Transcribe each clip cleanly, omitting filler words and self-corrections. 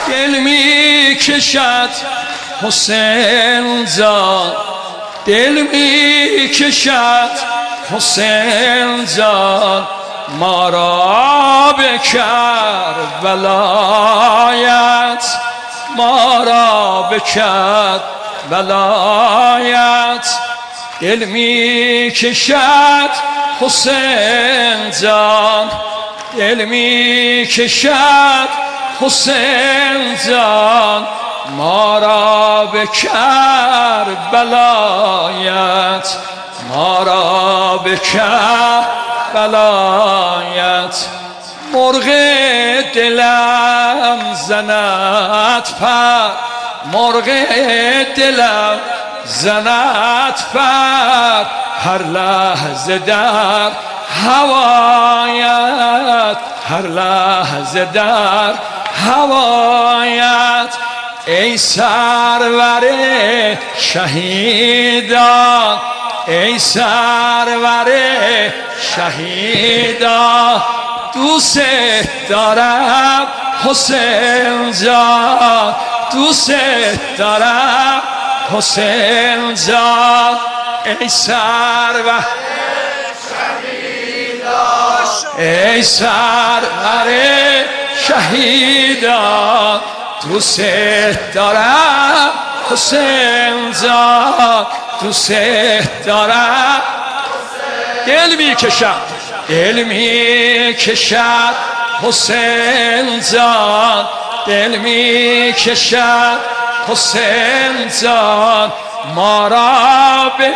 دل می کشد حسین جان، دل می کشد حسین جان، ما را به کربلایت، ما را به کربلایت. دل می کشد حسین جان، دل می کشد حسین جان، ما را به کربلایت، ما را به کربلایت. مرغ دلم زند پر، مرغ دلم زند پر، هر لحظه در هوایت، هر لحظه در هوایت. ای سرور شهیدان، ای سرور شهیدان، دوست دارم حسین جان، دوست دارم حسین جان. ای سرور شهیدان، ای سرور شهیدان، دوست دارم حسین جان، دوست دارم. دل می کشم، دل می کشد حسین جان، دل می کشد حسین جان، ما را به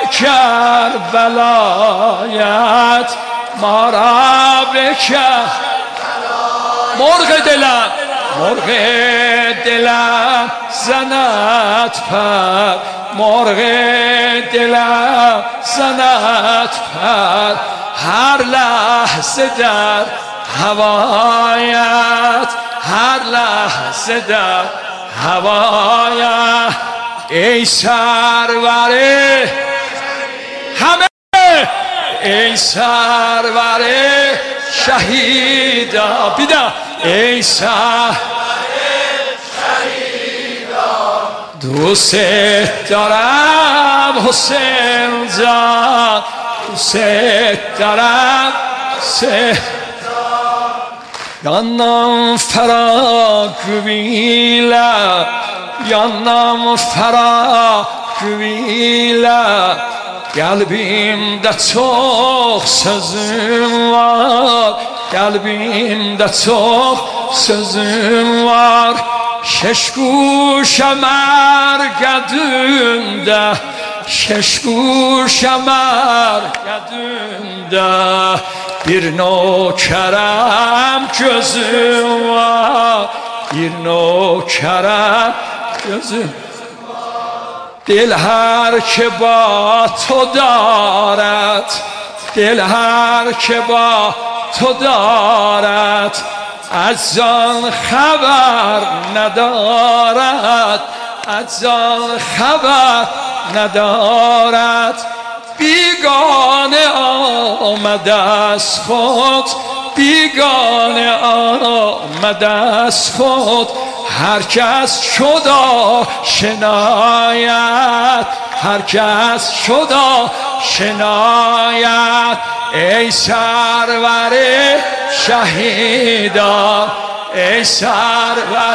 کربلایت، ما را به کربلایت. مرغ دلم، مرغ دلم زند پر، مرغ دلم زند پر، هر لحظه در هوایت، هر لحظه در هوایت. ای سرور همه، ای سرور شهیدا، بیدا ای سرور شهیدا، دوست دارم حسین جان، دوست دارم حسین. Yanam ferah güvile, yanam ferah güvile, kalbimde çok sözüm var, kalbimde çok sözüm var. Şeş kuşam ergedünde, şeş kuşam ergedünde, bir nökerem gözüm var, bir nökerem gözüm var. Dil her که با تو دارد، دل هر که با تو دارد، از جان خبر ندارد، از جان خبر ندارد. بیگانه آمده از خود، بیگانه آمده از خود، هر کس شدا شناید، هر کس شدا شناید. ای سرور شهیدان، ای سرور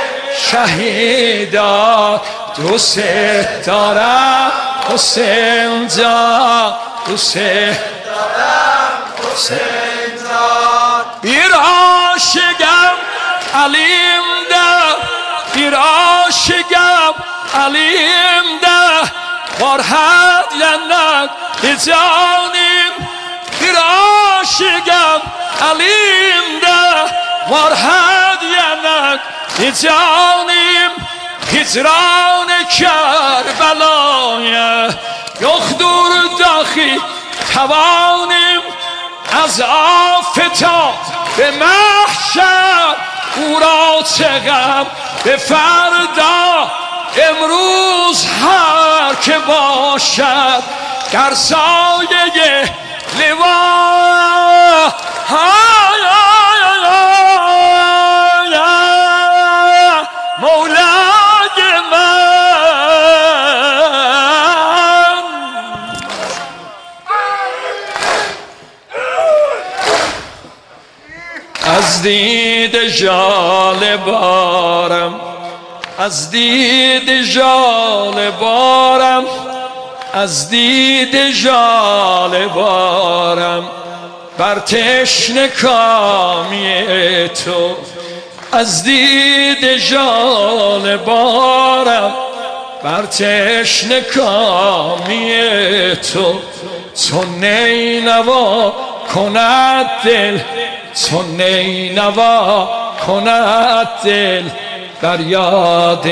شهیدان، دوست دارم حسین جان، دوست دارم حسین جان. bir aşıkım elimde، bir aşıkım elimde، var hediyeler canım. Bir aşıkım elimde، var hediyeler canım. Hicran Kerbela'ya yoktur dahi توانیم از آفتاب به محشر او را چه غم به فردا. امروز هر که باشد در سایه لوا ژاله بارم، از دید ژاله بارم، از دید ژاله بارم، بر تشنه کامی تو، از دید ژاله بارم، بر تشنه کامی تو. چون نینوا کند دل، چون نینوا کند دل، بر یاد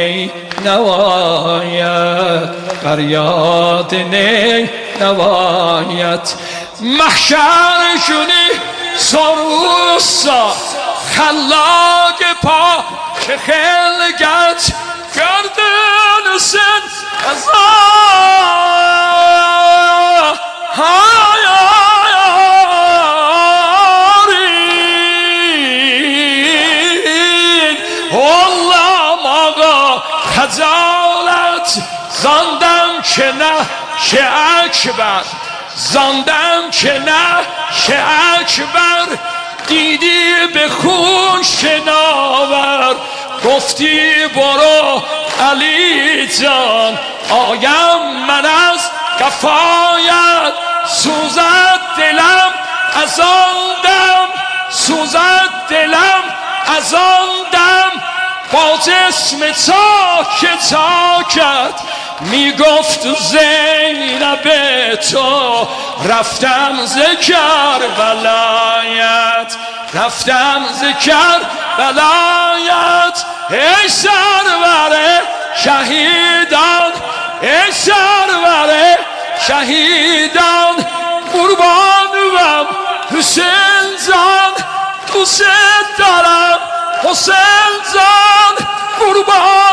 نینوایت، بر یاد نینوایت. محشر جونی سروسا خلاق پا که خلقت گردن سن از خجالت زاندم که نه شه اکبر، زاندم که نه شه اکبر، دیدی به خون شناور، گفتی برو علی جان، آیم من از قفایت، سوزد دلم از آن دم، سوزد دلم از آن دم، با جسم چاک چاکت میگفت زینب تو، رفتم ز کربلایت، رفتم ز کربلایت. ای سرور شهیدان، ای سرور شهیدان، قربانم حسین جان، دوست دارم حسین جان، قربان